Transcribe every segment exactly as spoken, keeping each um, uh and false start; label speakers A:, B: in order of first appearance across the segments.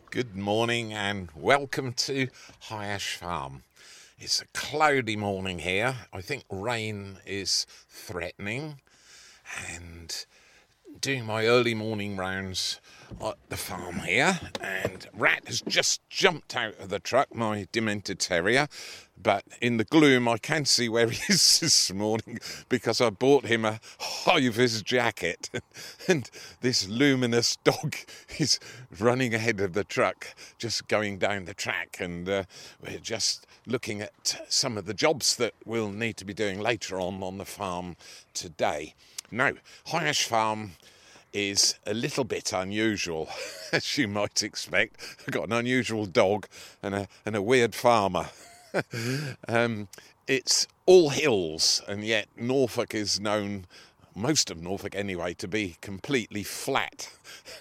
A: Good morning and welcome to High Ash Farm. It's a cloudy morning here. I think rain is threatening, and doing my early morning rounds at the farm here, and Rat has just jumped out of the truck, my demented terrier, but in the gloom I can see where he is this morning because I bought him a high-vis jacket, and this luminous dog is running ahead of the truck, just going down the track, and uh, we're just looking at some of the jobs that we'll need to be doing later on on the farm today. Now, High Ash Farm is a little bit unusual, as you might expect. I've got an unusual dog and a and a weird farmer. um, it's all hills, and yet Norfolk is known, most of Norfolk anyway, to be completely flat.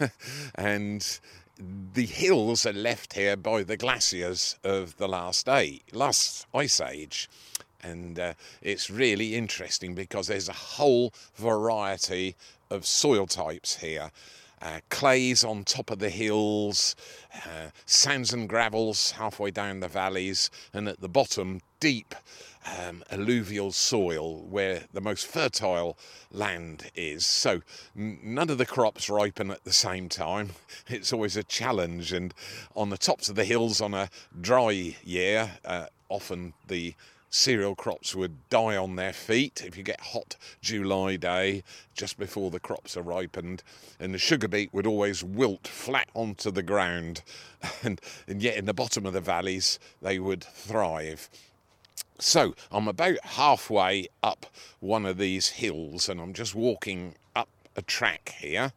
A: And the hills are left here by the glaciers of the last age, last ice age. And uh, it's really interesting because there's a whole variety of soil types here. Uh, clays on top of the hills, uh, sands and gravels halfway down the valleys, and at the bottom, deep um, alluvial soil where the most fertile land is. So n- none of the crops ripen at the same time. It's always a challenge, and on the tops of the hills on a dry year, uh, often the cereal crops would die on their feet if you get a hot July day just before the crops are ripened, and the sugar beet would always wilt flat onto the ground, and, and yet in the bottom of the valleys they would thrive. So I'm about halfway up one of these hills, and I'm just walking up a track here,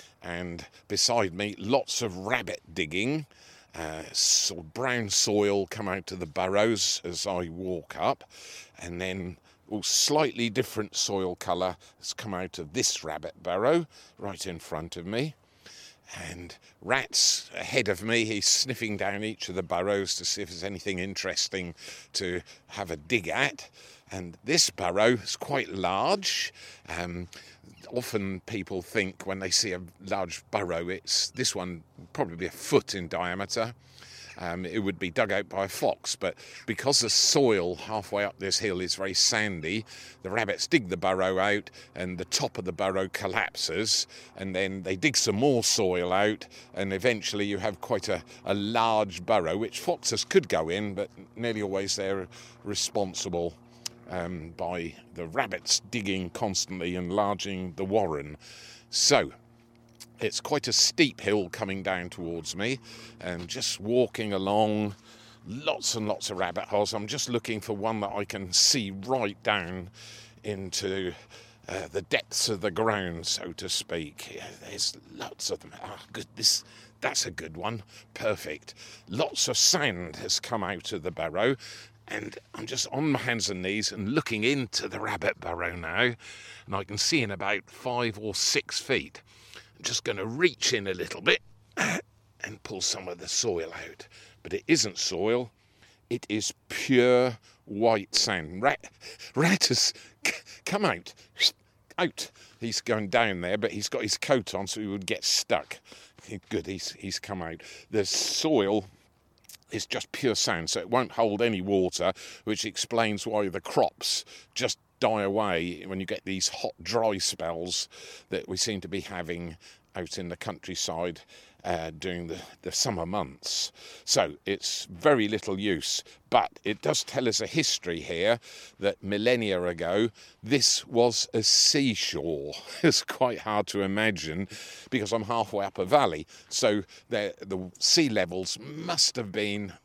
A: and beside me lots of rabbit digging. Uh, sort of brown soil come out of the burrows as I walk up, and then well, slightly different soil colour has come out of this rabbit burrow right in front of me. And Rat's ahead of me, he's sniffing down each of the burrows to see if there's anything interesting to have a dig at. And this burrow is quite large. Um, often people think when they see a large burrow, it's this one probably a foot in diameter. Um, it would be dug out by a fox, but because the soil halfway up this hill is very sandy, the rabbits dig the burrow out and the top of the burrow collapses, and then they dig some more soil out, and eventually you have quite a, a large burrow, which foxes could go in, but nearly always they're responsible um, by the rabbits digging constantly, enlarging the warren. So it's quite a steep hill coming down towards me, and just walking along, lots and lots of rabbit holes. I'm just looking for one that I can see right down into uh, the depths of the ground, so to speak. Yeah, there's lots of them. Ah, good. This that's a good one. Perfect. Lots of sand has come out of the burrow, and I'm just on my hands and knees and looking into the rabbit burrow now, and I can see in about five or six feet. Just going to reach in a little bit and pull some of the soil out. But it isn't soil, it is pure white sand. Rat, rat has come out, out. He's going down there, but he's got his coat on so he would get stuck. Good, he's, he's come out. The soil is just pure sand, so it won't hold any water, which explains why the crops just die away when you get these hot, dry spells that we seem to be having out in the countryside uh, during the, the summer months. So it's very little use, but it does tell us a history here that millennia ago this was a seashore. It's quite hard to imagine because I'm halfway up a valley, so the, the sea levels must have been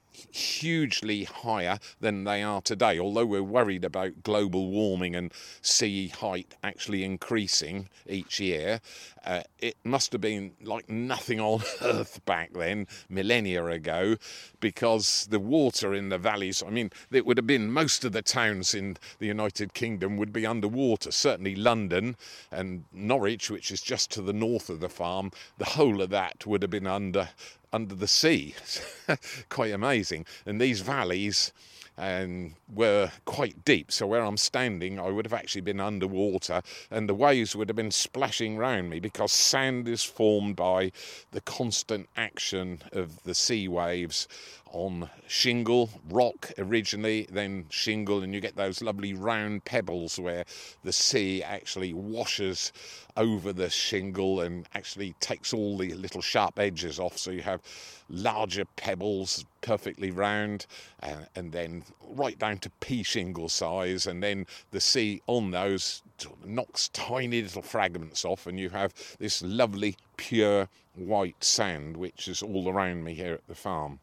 A: hugely higher than they are today, although we're worried about global warming and sea height actually increasing each year. Uh, it must have been like nothing on earth back then, millennia ago, because the water in the valleys, I mean, it would have been most of the towns in the United Kingdom would be underwater. Certainly London and Norwich, which is just to the north of the farm, the whole of that would have been under under the sea. Quite amazing. And these valleys and were quite deep. So where I'm standing, I would have actually been underwater, and the waves would have been splashing round me, because sand is formed by the constant action of the sea waves on shingle, rock originally, then shingle, and you get those lovely round pebbles where the sea actually washes over the shingle and actually takes all the little sharp edges off, so you have larger pebbles, perfectly round, uh, and then right down to pea shingle size, and then the sea on those knocks tiny little fragments off, and you have this lovely pure white sand which is all around me here at the farm.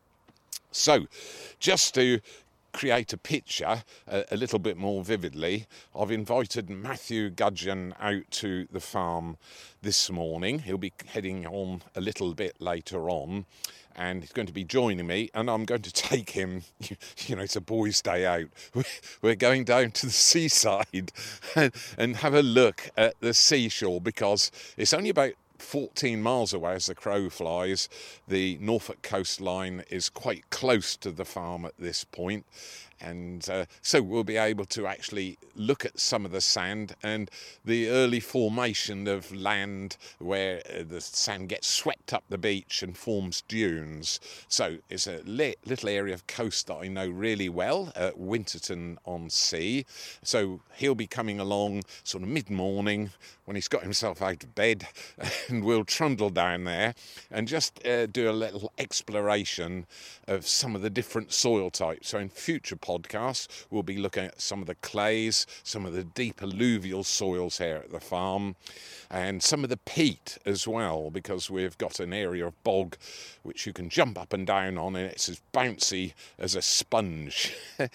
A: So, just to create a picture a, a little bit more vividly, I've invited Matthew Gudgeon out to the farm this morning. He'll be heading on a little bit later on, and he's going to be joining me, and I'm going to take him, you know, it's a boys' day out. We're going down to the seaside and, and have a look at the seashore, because it's only about fourteen miles away as the crow flies. The Norfolk coastline is quite close to the farm at this point, and uh, so we'll be able to actually look at some of the sand and the early formation of land where uh, the sand gets swept up the beach and forms dunes. So it's a li- little area of coast that I know really well, at Winterton-on-Sea. So he'll be coming along sort of mid-morning when he's got himself out of bed, and we'll trundle down there and just uh, do a little exploration of some of the different soil types. So in future podcasts, we'll be looking at some of the clays, some of the deep alluvial soils here at the farm, and some of the peat as well, because we've got an area of bog which you can jump up and down on, and it's as bouncy as a sponge.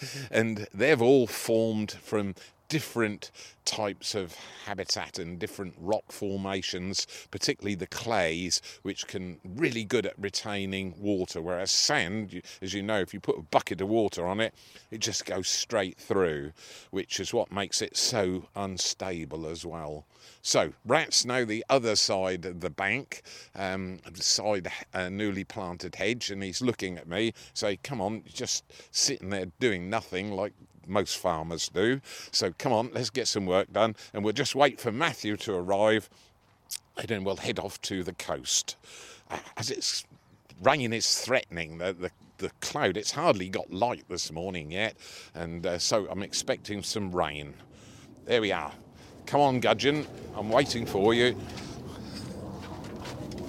A: And they've all formed from different types of habitat and different rock formations, particularly the clays, which can really good at retaining water, whereas sand, as you know, if you put a bucket of water on it, it just goes straight through, which is what makes it so unstable as well. So Rat's now the other side of the bank, um, beside a newly planted hedge, and he's looking at me, say, come on, just sitting there doing nothing like most farmers do. So come on, let's get some work done, and we'll just wait for Matthew to arrive, and then we'll head off to the coast. Uh, as it's rain is threatening, the, the the cloud, it's hardly got light this morning yet, and uh, so I'm expecting some rain. There we are. Come on, Gudgeon, I'm waiting for you.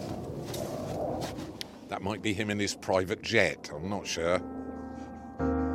A: That might be him in his private jet, I'm not sure.